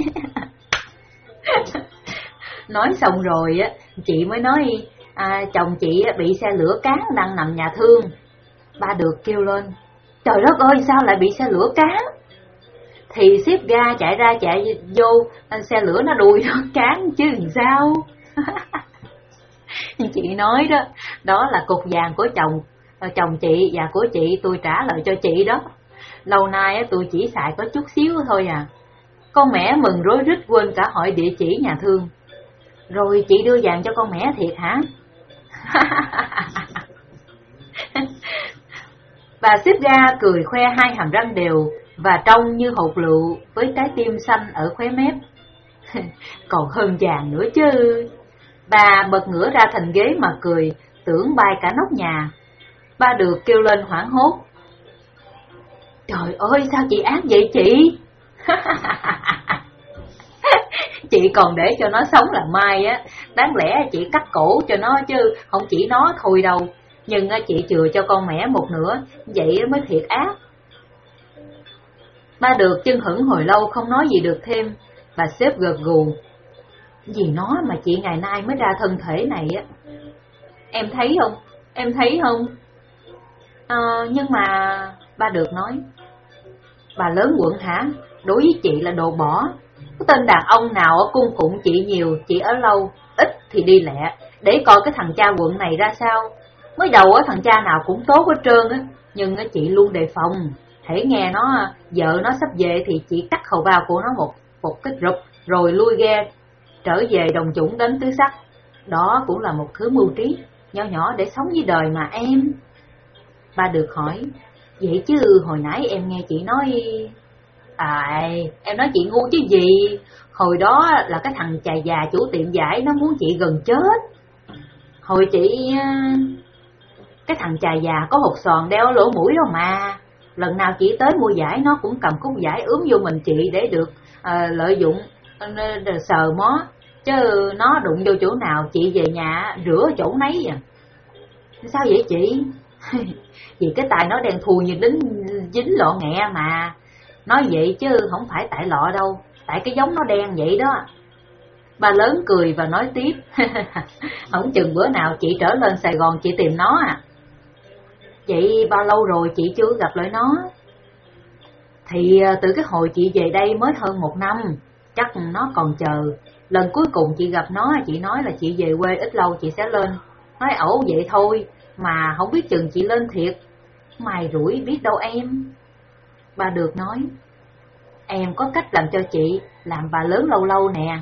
Nói xong rồi á, chị mới nói à, chồng chị bị xe lửa cán đang nằm nhà thương. Ba Được kêu lên. Trời đất ơi, sao lại bị xe lửa cán? Thì xếp ga chạy ra chạy vô, xe lửa nó đuổi nó cán chứ làm sao. Chị nói đó, đó là cục vàng của chồng chồng chị và của chị, tôi trả lời cho chị đó. Lâu nay tôi chỉ xài có chút xíu thôi à. Con mẻ mừng rối rít quên cả hỏi địa chỉ nhà thương. Rồi chị đưa vàng cho con mẻ thiệt hả? Bà xếp ga cười khoe hai hàm răng đều và trông như hột lựu với trái tim xanh ở khóe mép. Còn hơn vàng nữa chứ. Bà bật ngửa ra thành ghế mà cười, tưởng bay cả nóc nhà. Ba Được kêu lên hoảng hốt. Trời ơi, sao chị ác vậy chị? Chị còn để cho nó sống là mai á, đáng lẽ chị cắt cổ cho nó chứ không chỉ nó thôi đâu. Nhưng chị chừa cho con mẹ một nửa, vậy mới thiệt ác. Ba Được chân hững hồi lâu không nói gì được thêm. Bà sếp gật gù. Vì nó mà chị ngày nay mới ra thân thể này á. Em thấy không? Em thấy không? À, nhưng mà... Ba Được nói. Bà lớn quận hả? Đối với chị là đồ bỏ. Có tên đàn ông nào ở cung phụng chị nhiều, chị ở lâu, ít thì đi lẹ, để coi cái thằng cha quận này ra sao. Mới đầu á thằng cha nào cũng tốt hết trơn á, nhưng á chị luôn đề phòng. Hễ nghe nó vợ nó sắp về thì chị cắt hầu bao của nó một một cái rụp, rồi lui ghe trở về đồng chủng đánh tứ sắc. Đó cũng là một thứ mưu trí nhỏ nhỏ để sống với đời mà em. Ba Được hỏi. Vậy chứ hồi nãy em nghe chị nói... À, em nói chị ngu chứ gì. Hồi đó là cái thằng chà già chủ tiệm vải nó muốn chị gần chết. Hồi chị... Cái thằng chà già có hột xoàn đeo ở lỗ mũi đó mà. Lần nào chị tới mua vải nó cũng cầm cúc vải ướm vô mình chị để được à, lợi dụng à, sờ mó. Chứ nó đụng vô chỗ nào chị về nhà rửa chỗ nấy à. Sao vậy chị? Vì cái tài nó đen thùi như đính dính lọ nghẹ mà. Nói vậy chứ không phải tại lọ đâu, tại cái giống nó đen vậy đó. Ba lớn cười và nói tiếp. Không chừng bữa nào chị trở lên Sài Gòn chị tìm nó à. Vậy bao lâu rồi chị chưa gặp lại nó? Thì từ cái hồi chị về đây mới hơn một năm, chắc nó còn chờ. Lần cuối cùng chị gặp nó, chị nói là chị về quê ít lâu chị sẽ lên. Nói ẩu vậy thôi, mà không biết chừng chị lên thiệt. Mày rủi biết đâu em. Ba Được nói. Em có cách làm cho chị làm bà lớn lâu lâu nè.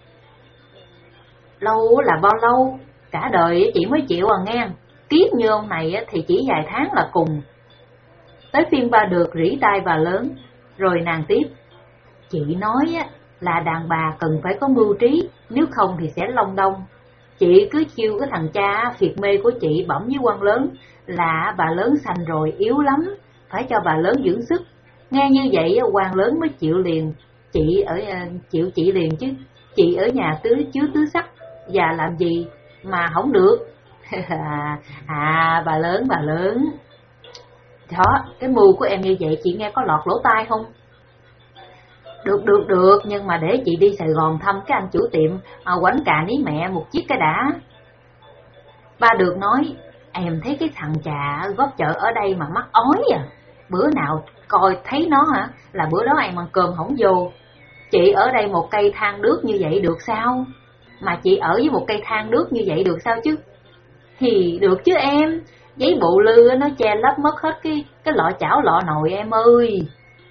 Lâu là bao lâu? Cả đời chị mới chịu à nghe. Kiếp như ông này thì chỉ vài tháng là cùng. Tới phiên Ba Được rỉ tai bà lớn. Rồi nàng tiếp. Chị nói là đàn bà cần phải có mưu trí, nếu không thì sẽ long đong. Chị cứ chiêu cái thằng cha phiệt mê của chị bẩm với quan lớn là bà lớn sành rồi yếu lắm, phải cho bà lớn dưỡng sức. Nghe như vậy quan lớn mới chịu liền. Chị ở chịu chị liền chứ. Chị ở nhà tứ chứa tứ sắc và làm gì mà không được. À bà lớn bà lớn. Đó, cái mưu của em như vậy chị nghe có lọt lỗ tai không? Được được được, nhưng mà để chị đi Sài Gòn thăm cái anh chủ tiệm à, quánh cà ní mẹ một chiếc cái đã. Ba Được nói. Em thấy cái thằng chà góp chợ ở đây mà mắc ói à. Bữa nào coi thấy nó hả là bữa đó em ăn cơm không vô. Chị ở đây một cây than đước như vậy được sao? Mà chị ở với một cây than đước như vậy được sao chứ? Thì được chứ em. Giấy bộ lư nó che lấp mất hết cái cái lọ chảo lọ nồi em ơi.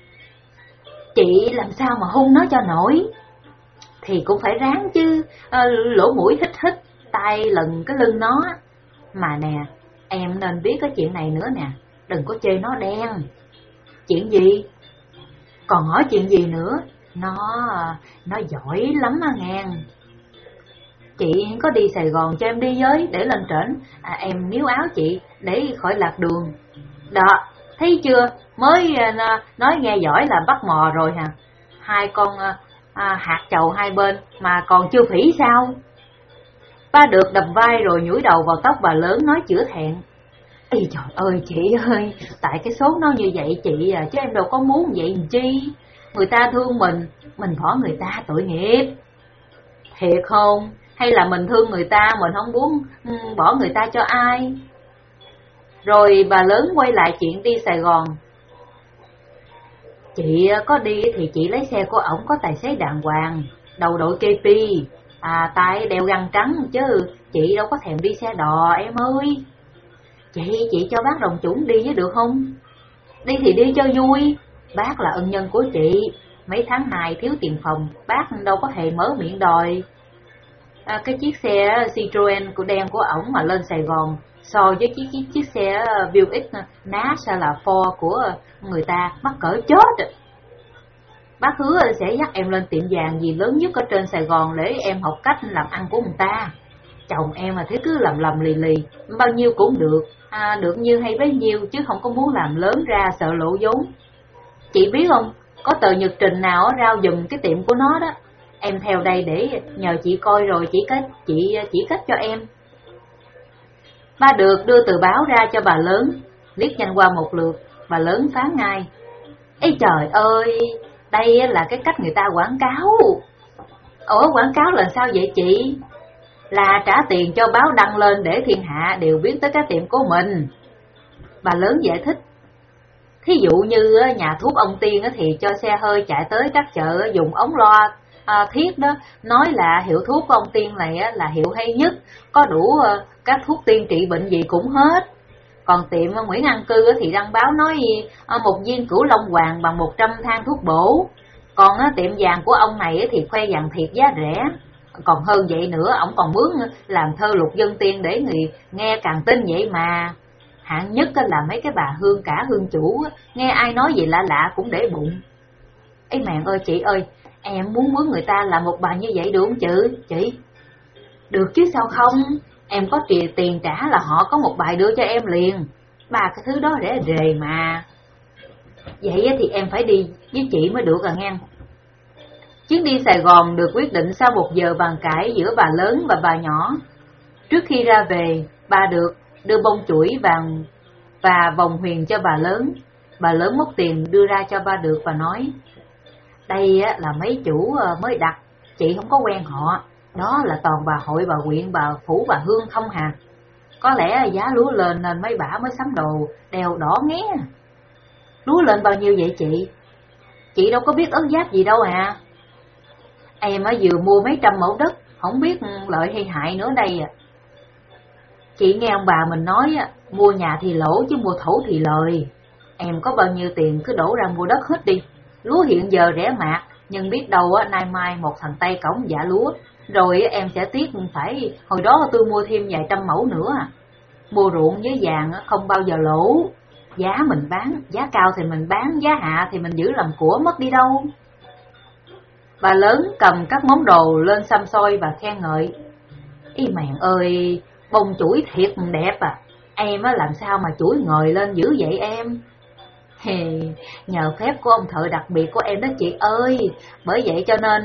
Chị làm sao mà hung nó cho nổi? Thì cũng phải ráng chứ. À, lỗ mũi hít hít, tay lần cái lưng nó. Mà nè, em nên biết cái chuyện này nữa nè. Đừng có chê nó đen. Chuyện gì? Còn hỏi chuyện gì nữa? Nó Nó giỏi lắm á ngang. Chị có đi Sài Gòn cho em đi với để lên trển à, em níu áo chị để khỏi lạc đường. Đó, thấy chưa? Mới nói nghe giỏi là bắt mò rồi hả? Hai con à, hạt chầu hai bên mà còn chưa phỉ sao? Ba Được đập vai rồi nhủi đầu vào tóc bà lớn nói chữa thẹn. Ây trời ơi chị ơi, tại cái số nó như vậy chị à, chứ em đâu có muốn vậy làm chi. Người ta thương mình, mình bỏ người ta tội nghiệp. Thiệt không? Hay là mình thương người ta, mình không muốn um, bỏ người ta cho ai? Rồi bà lớn quay lại chuyện đi Sài Gòn. Chị có đi thì chị lấy xe của ổng có tài xế đàng hoàng, đầu đội kê pi, à, tay đeo găng trắng chứ chị đâu có thèm đi xe đò em ơi. Chị, chị cho bác đồng chủng đi với được không? Đi thì đi cho vui, bác là ân nhân của chị. Mấy tháng này thiếu tiền phòng, bác đâu có hề mở miệng đòi. À, cái chiếc xe Citroen của đen của ổng mà lên Sài Gòn so với chiếc, chiếc, chiếc xe Buick Nash hay là Ford của người ta mắc cỡ chết. Bác hứa sẽ dắt em lên tiệm vàng gì lớn nhất ở trên Sài Gòn để em học cách làm ăn của người ta. Chồng em mà thế cứ lầm lầm lì lì, bao nhiêu cũng được, à, được nhiêu hay bấy nhiêu chứ không có muốn làm lớn ra sợ lộ vốn. Chị biết không, có tờ nhật trình nào rao giùm cái tiệm của nó đó. Em theo đây để nhờ chị coi rồi chỉ cách chị chỉ cách cho em. Ba Được đưa tờ báo ra cho bà lớn, liếc nhanh qua một lượt, bà lớn phán ngay: Ê trời ơi, đây là cái cách người ta quảng cáo. Ủa quảng cáo là sao vậy chị? Là trả tiền cho báo đăng lên để thiên hạ đều biết tới cái tiệm của mình. Bà lớn giải thích: Thí dụ như nhà thuốc ông Tiên thì cho xe hơi chạy tới các chợ dùng ống loa à, thiết đó, nói là hiệu thuốc của ông Tiên này là hiệu hay nhất, có đủ các thuốc tiên trị bệnh gì cũng hết. Còn tiệm Nguyễn An Cư thì đăng báo nói một viên Cửu Long Hoàng bằng một trăm thang thuốc bổ. Còn tiệm vàng của ông này thì khoe vàng thiệt giá rẻ. Còn hơn vậy nữa, ổng còn mướn làm thơ lục dân tiên để người nghe càng tin vậy mà. Hạng nhất là mấy cái bà hương cả hương chủ, nghe ai nói gì lạ lạ cũng để bụng. Ê mẹ ơi chị ơi, em muốn mướn người ta làm một bà như vậy được không chứ chị? Được chứ sao không, em có tiền trả là họ có một bài đưa cho em liền. Ba cái thứ đó rẻ rề mà. Vậy thì em phải đi với chị mới được à nghe. Chuyến đi Sài Gòn được quyết định sau một giờ bàn cãi giữa bà lớn và bà nhỏ. Trước khi ra về, Ba Được đưa bông chuỗi vàng và vòng huyền cho bà lớn. Bà lớn móc tiền đưa ra cho Ba Được và nói: Đây là mấy chủ mới đặt, chị không có quen họ. Đó là toàn bà hội, bà huyện, bà phủ, bà hương không hà. Có lẽ giá lúa lên nên mấy bả mới sắm đồ đèo đỏ nghé. Lúa lên bao nhiêu vậy chị? Chị đâu có biết ớt giáp gì đâu à. Em vừa mua mấy trăm mẫu đất, không biết lợi hay hại nữa đây à. Chị nghe ông bà mình nói mua nhà thì lỗ chứ mua thổ thì lời. Em có bao nhiêu tiền cứ đổ ra mua đất hết đi. Lúa hiện giờ rẻ mạt, nhưng biết đâu nay mai một thằng Tây cổng giả lúa, rồi em sẽ tiếc phải hồi đó tôi mua thêm vài trăm mẫu nữa. Mua ruộng với vàng không bao giờ lỗ. Giá mình bán, giá cao thì mình bán, giá hạ thì mình giữ làm của mất đi đâu. Bà lớn cầm các món đồ lên xăm soi và khen ngợi: Ý mèn ơi, bông chuỗi thiệt đẹp à. Em làm sao mà chuỗi ngời lên dữ vậy em? Hề, nhờ phép của ông thợ đặc biệt của em đó chị ơi. Bởi vậy cho nên...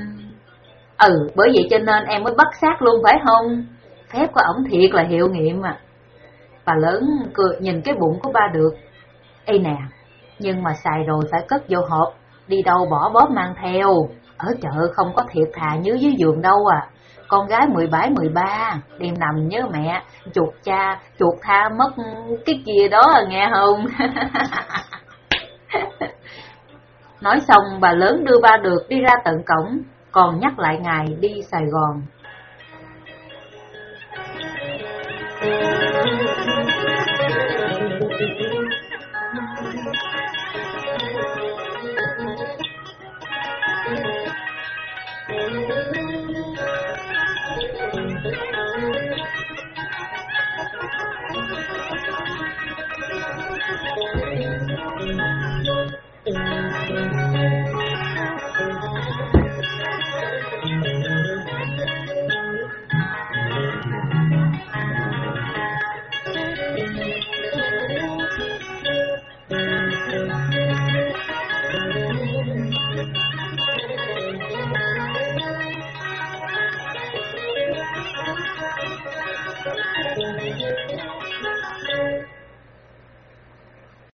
Ừ, bởi vậy cho nên em mới bắt xác luôn phải không? Phép của ổng thiệt là hiệu nghiệm à. Bà lớn cười nhìn cái bụng của Ba Được: Ê nè, nhưng mà xài rồi phải cất vô hộp, đi đâu bỏ bóp mang theo. Ở chợ không có thiệt thà như dưới vườn đâu à. Con gái mười bảy mười ba, đêm nằm nhớ mẹ, chuột cha, chuột tha mất cái kia đó nghe không? Nói xong bà lớn đưa Ba Được đi ra tận cổng, còn nhắc lại ngày đi Sài Gòn.